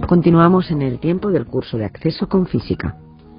Continuamos en el tiempo del curso de acceso con física.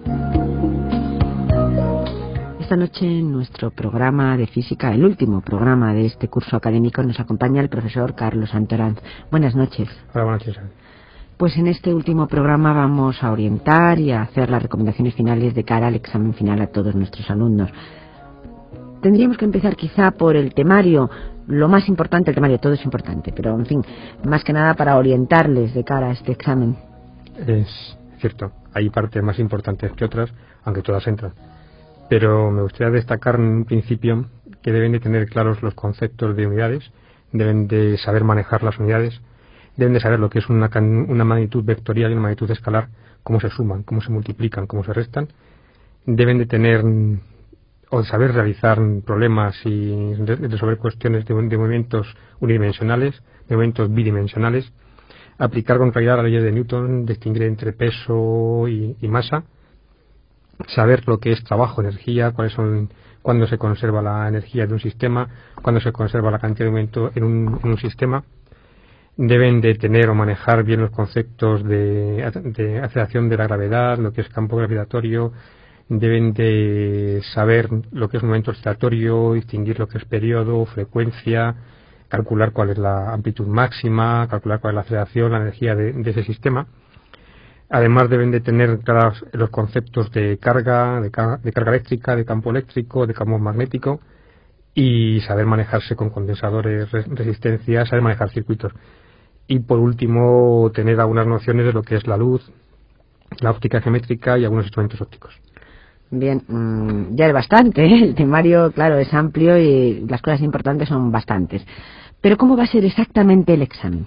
Esta noche en nuestro programa de física, el último programa de este curso académico, nos acompaña el profesor Carlos Santoranz. Buenas noches. Hola, buenas noches. Pues en este último programa vamos a orientar y a hacer las recomendaciones finales de cara al examen final a todos nuestros alumnos. Tendríamos que empezar quizá por el temario, lo más importante, el temario todo es importante, pero en fin, más que nada para orientarles de cara a este examen. Es cierto, hay partes más importantes que otras, aunque todas entran. Pero me gustaría destacar en un principio que deben de tener claros los conceptos de unidades, deben de saber manejar las unidades, deben de saber lo que es una magnitud vectorial y una magnitud escalar, cómo se suman, cómo se multiplican, cómo se restan. Deben de tener o saber realizar problemas y resolver cuestiones de movimientos unidimensionales, de movimientos bidimensionales, aplicar con claridad la ley de Newton, distinguir entre peso y masa, saber lo que es trabajo, energía, cuándo se conserva la energía de un sistema, cuándo se conserva la cantidad de movimiento en un sistema. Deben de tener o manejar bien los conceptos de aceleración de la gravedad, lo que es campo gravitatorio. Deben de saber lo que es momento oscilatorio, distinguir lo que es periodo, frecuencia, calcular cuál es la amplitud máxima, calcular cuál es la aceleración, la energía de ese sistema. Además deben de tener claros los conceptos de carga, de carga eléctrica, de campo eléctrico, de campo magnético, y saber manejarse con condensadores, resistencias, saber manejar circuitos. Y por último, tener algunas nociones de lo que es la luz, la óptica geométrica y algunos instrumentos ópticos. Bien, ya es bastante, ¿eh? El temario, claro, es amplio y las cosas importantes son bastantes. Pero ¿cómo va a ser exactamente el examen?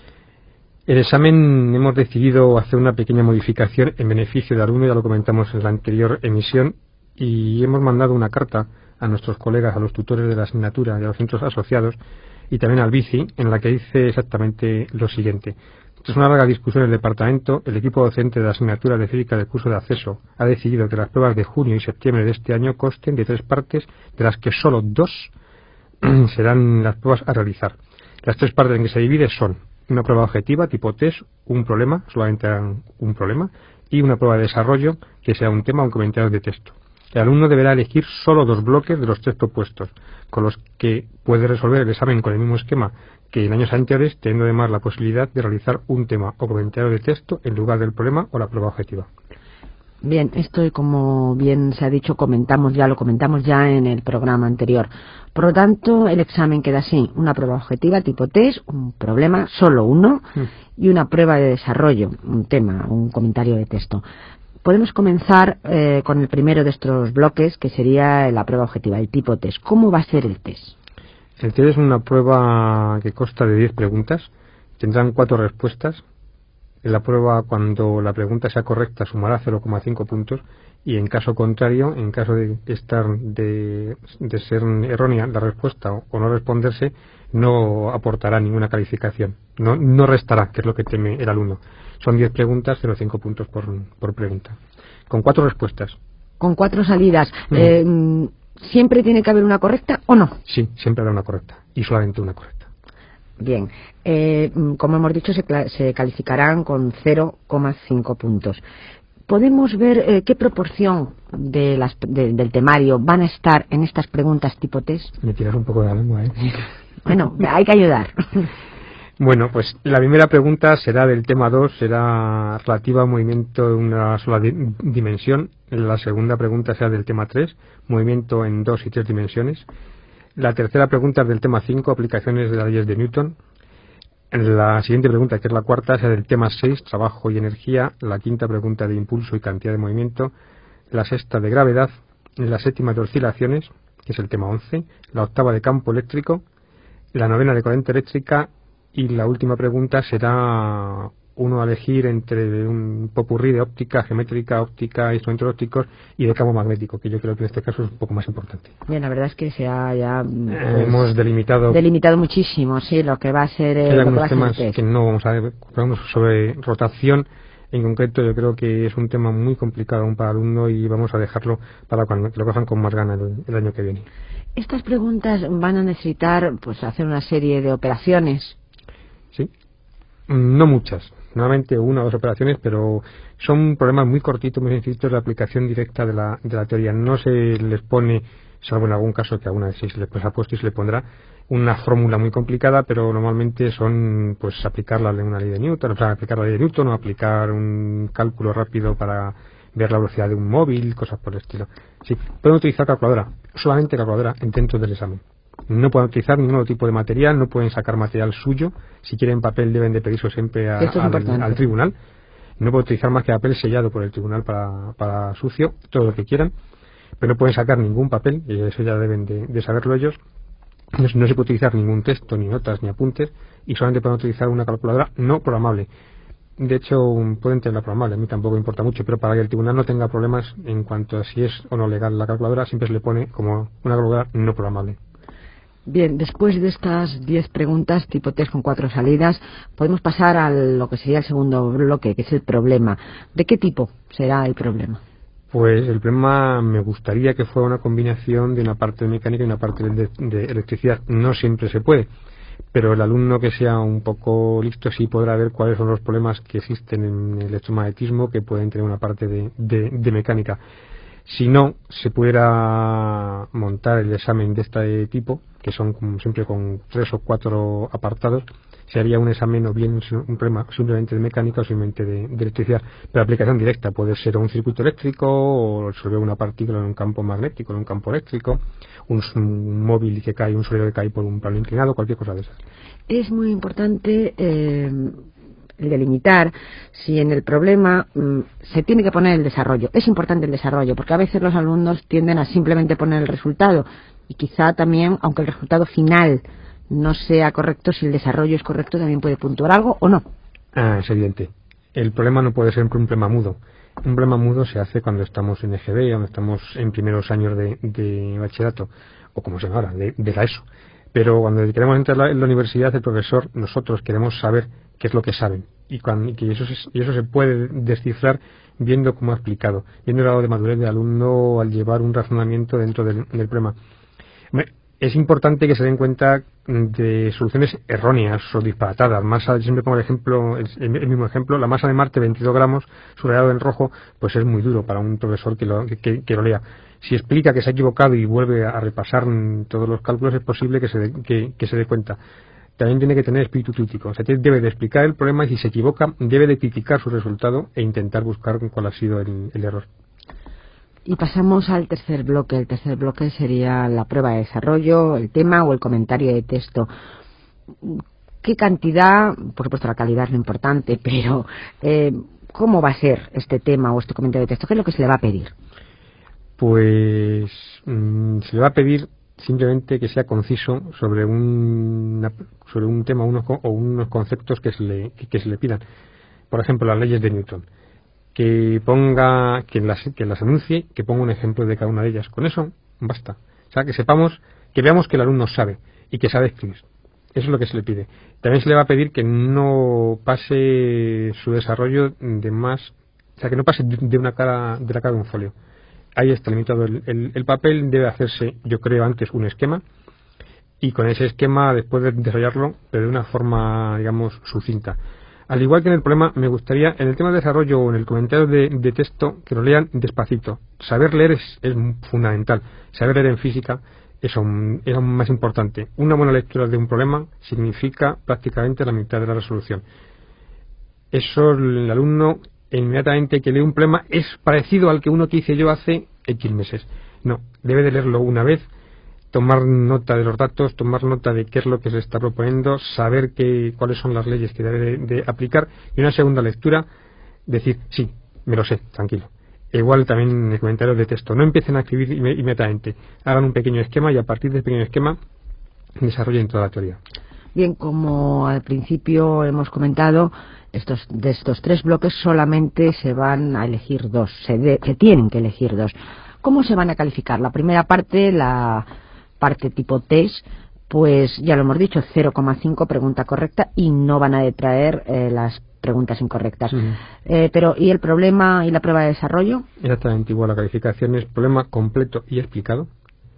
El examen hemos decidido hacer una pequeña modificación en beneficio del alumno, ya lo comentamos en la anterior emisión, y hemos mandado una carta a nuestros colegas, a los tutores de la asignatura y a los centros asociados, y también al BICI, en la que dice exactamente lo siguiente. Tras una larga discusión en el departamento, el equipo docente de la asignatura de física del curso de acceso ha decidido que las pruebas de junio y septiembre de este año consten de 3 partes, de las que solo 2 serán las pruebas a realizar. Las 3 partes en que se divide son una prueba objetiva tipo test, un problema, solamente un problema, y una prueba de desarrollo que sea un tema o un comentario de texto. El alumno deberá elegir solo 2 bloques de los 3 propuestos, con los que puede resolver el examen con el mismo esquema que en años anteriores, teniendo además la posibilidad de realizar un tema o comentario de texto en lugar del problema o la prueba objetiva. Bien, esto, como bien se ha dicho, lo comentamos ya en el programa anterior. Por lo tanto, el examen queda así: una prueba objetiva tipo test, un problema, solo uno, y una prueba de desarrollo, un tema, un comentario de texto. Podemos comenzar con el primero de estos bloques, que sería la prueba objetiva, el tipo test. ¿Cómo va a ser el test? El test es una prueba que consta de 10 preguntas. Tendrán 4 respuestas. En la prueba, cuando la pregunta sea correcta, sumará 0,5 puntos, y en caso contrario, en caso de ser errónea la respuesta o no responderse, no aportará ninguna calificación. No restará, que es lo que teme el alumno. Son 10 preguntas, 0,5 puntos por pregunta. Con 4 respuestas. Con 4 salidas. ¿Siempre tiene que haber una correcta o no? Sí, siempre habrá una correcta, y solamente una correcta. Bien, como hemos dicho, se calificarán con 0,5 puntos. ¿Podemos ver qué proporción del temario van a estar en estas preguntas tipo test? Me tiras un poco de la lengua, ¿eh? Bueno, hay que ayudar. Bueno, pues la primera pregunta será del tema 2, será relativa a movimiento en una sola dimensión. La segunda pregunta será del tema 3, movimiento en 2 y 3 dimensiones. La tercera pregunta es del tema 5, aplicaciones de las leyes de Newton. La siguiente pregunta, que es la cuarta, será del tema 6, trabajo y energía. La quinta pregunta, de impulso y cantidad de movimiento. La sexta, de gravedad. La séptima, de oscilaciones, que es el tema 11. La octava, de campo eléctrico. La novena, de corriente eléctrica. Y la última pregunta será uno a elegir entre un popurrí de óptica, geométrica, óptica, instrumentos ópticos y de campo magnético, que yo creo que en este caso es un poco más importante. Bien, la verdad es que se ha ya hemos delimitado muchísimo, sí, lo que va a ser hay algunos temas el test. que no vamos a ver. Sobre rotación en concreto, yo creo que es un tema muy complicado aún para el alumno, y vamos a dejarlo para cuando lo cojan con más ganas el año que viene. Estas preguntas van a necesitar hacer una serie de operaciones. Sí, no muchas. aproximadamente 1 o 2 operaciones, pero son problemas muy cortitos, muy sencillos de aplicación directa de la teoría. No se les pone, salvo en algún caso que alguna vez se les ha puesto y se le pondrá, una fórmula muy complicada, pero normalmente son pues aplicar una ley de Newton, o sea, aplicar la ley de Newton o aplicar un cálculo rápido para ver la velocidad de un móvil, cosas por el estilo. Sí, pueden utilizar calculadora, solamente calculadora dentro del examen. No pueden utilizar ningún tipo de material, no pueden sacar material suyo. Si quieren papel deben de pedirlo siempre Esto es al tribunal. No pueden utilizar más que papel sellado por el tribunal para sucio, todo lo que quieran, pero no pueden sacar ningún papel, y eso ya deben de saberlo ellos. No se puede utilizar ningún texto, ni notas, ni apuntes, y solamente pueden utilizar una calculadora no programable. De hecho, pueden tenerla programable, a mí tampoco importa mucho, pero para que el tribunal no tenga problemas en cuanto a si es o no legal la calculadora, siempre se le pone como una calculadora no programable. Bien, después de estas 10 preguntas tipo test con 4 salidas, podemos pasar a lo que sería el segundo bloque, que es el problema. ¿De qué tipo será el problema? Pues el problema me gustaría que fuera una combinación de una parte de mecánica y una parte de electricidad. No siempre se puede, pero el alumno que sea un poco listo sí podrá ver cuáles son los problemas que existen en el electromagnetismo que pueden tener una parte de mecánica. Si no se pudiera montar el examen de este tipo, que son como siempre con 3 o 4 apartados, se haría un examen o bien un problema simplemente de mecánica o simplemente de electricidad. Pero aplicación directa puede ser un circuito eléctrico o resolver una partícula en un campo magnético, en un campo eléctrico, un móvil que cae, un sólido que cae por un plano inclinado, cualquier cosa de esas. Es muy importante delimitar si en el problema se tiene que poner el desarrollo. Es importante el desarrollo, porque a veces los alumnos tienden a simplemente poner el resultado y quizá también, aunque el resultado final no sea correcto, si el desarrollo es correcto también puede puntuar algo o no. Es evidente. El problema no puede ser un problema mudo. Un problema mudo se hace cuando estamos en EGB, cuando estamos en primeros años de bachillerato, o como se llama ahora, de la ESO. Pero cuando queremos entrar en la universidad, el profesor, nosotros queremos saber qué es lo que saben. Y eso se puede descifrar viendo cómo ha explicado, viendo el grado de madurez del alumno al llevar un razonamiento dentro del problema. Es importante que se den cuenta de soluciones erróneas o disparatadas. Siempre pongo el mismo ejemplo, la masa de Marte, 22 gramos, subrayado en rojo, pues es muy duro para un profesor que lo lea. Si explica que se ha equivocado y vuelve a repasar todos los cálculos, es posible que se dé cuenta. También tiene que tener espíritu crítico. O sea, debe de explicar el problema y si se equivoca, debe de criticar su resultado e intentar buscar cuál ha sido el error. Y pasamos al tercer bloque. El tercer bloque sería la prueba de desarrollo, el tema o el comentario de texto. ¿Qué cantidad? Por supuesto la calidad es lo importante, pero ¿cómo va a ser este tema o este comentario de texto? ¿Qué es lo que se le va a pedir? Pues se le va a pedir simplemente que sea conciso sobre un tema o unos conceptos que se le pidan. Por ejemplo, las leyes de Newton. Que las anuncie, que ponga un ejemplo de cada una de ellas. Con eso basta. O sea, que veamos que el alumno sabe y que sabe escribir. Eso es lo que se le pide. También se le va a pedir que no pase su desarrollo de más, o sea, que no pase de la cara de un folio. Ahí está limitado el papel. Debe hacerse, yo creo, antes un esquema y con ese esquema después de desarrollarlo, pero de una forma, digamos, sucinta. Al igual que en el problema, me gustaría, en el tema de desarrollo o en el comentario de texto, que lo lean despacito. Saber leer es fundamental. Saber leer en física es aún más importante. Una buena lectura de un problema significa prácticamente la mitad de la resolución. Eso el alumno, inmediatamente que lee un problema, es parecido al que uno que hice yo hace X meses. No, debe de leerlo una vez, tomar nota de los datos, tomar nota de qué es lo que se está proponiendo, saber cuáles son las leyes que debe de aplicar y una segunda lectura decir, sí, me lo sé, tranquilo. Igual también en el comentario de texto, no empiecen a escribir inmediatamente, hagan un pequeño esquema y a partir del pequeño esquema desarrollen toda la teoría. Bien, como al principio hemos comentado, de estos 3 bloques solamente se van a elegir 2, se tienen que elegir 2. ¿Cómo se van a calificar? La primera parte, la parte tipo test, pues ya lo hemos dicho, 0,5 pregunta correcta y no van a detraer las preguntas incorrectas. Pero ¿y el problema y la prueba de desarrollo? Exactamente igual, la calificación es problema completo y explicado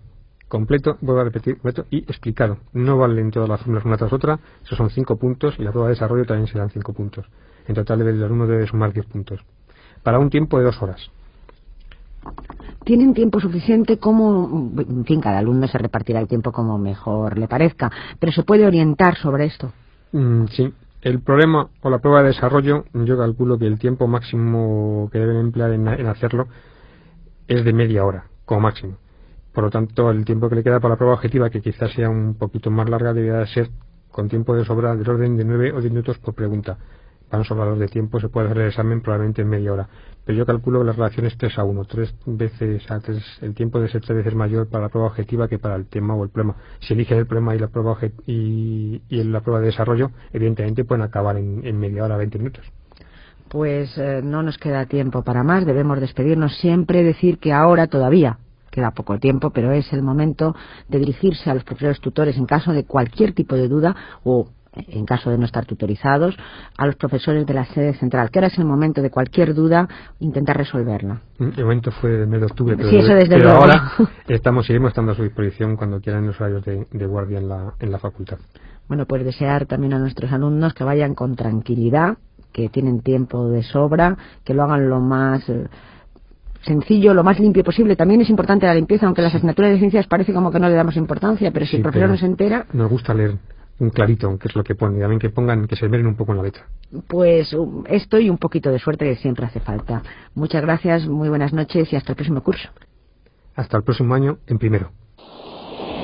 completo, vuelvo a repetir, completo y explicado. No valen todas las fórmulas una tras otra, esos son 5 puntos y la prueba de desarrollo también serán 5 puntos. En total el alumno debe sumar 10 puntos. Para un tiempo de 2 horas. ¿Tienen tiempo suficiente? Como, en fin, cada alumno se repartirá el tiempo como mejor le parezca, pero se puede orientar sobre esto. Sí. El problema o la prueba de desarrollo, yo calculo que el tiempo máximo que deben emplear en hacerlo es de media hora, como máximo. Por lo tanto, el tiempo que le queda para la prueba objetiva, que quizás sea un poquito más larga, debería ser con tiempo de sobra del orden de 9 o 10 minutos por pregunta. Van sobrados de tiempo, se puede hacer el examen probablemente en media hora. Pero yo calculo que la relación es 3-1, 3 veces a 3, el tiempo debe ser 3 veces mayor para la prueba objetiva que para el tema o el problema. Si eligen el problema y la prueba y la prueba de desarrollo, evidentemente pueden acabar en media hora, 20 minutos. Pues no nos queda tiempo para más, debemos despedirnos. Siempre decir que ahora todavía queda poco tiempo, pero es el momento de dirigirse a los profesores tutores en caso de cualquier tipo de duda o en caso de no estar tutorizados, a los profesores de la sede central, que ahora es el momento de cualquier duda intentar resolverla. El momento fue el mes de octubre, sí, eso desde pero luego. Ahora seguimos estando a su disposición cuando quieran en los horarios de guardia en la facultad. Bueno, pues desear también a nuestros alumnos que vayan con tranquilidad, que tienen tiempo de sobra, que lo hagan lo más sencillo, lo más limpio posible. También es importante la limpieza, aunque las asignaturas de ciencias parece como que no le damos importancia, pero si el profesor no se entera... Nos gusta leer un clarito, que es lo que pone, y también que pongan, que se meren un poco en la letra. Pues esto y un poquito de suerte que siempre hace falta. Muchas gracias, muy buenas noches y hasta el próximo curso. Hasta el próximo año en primero.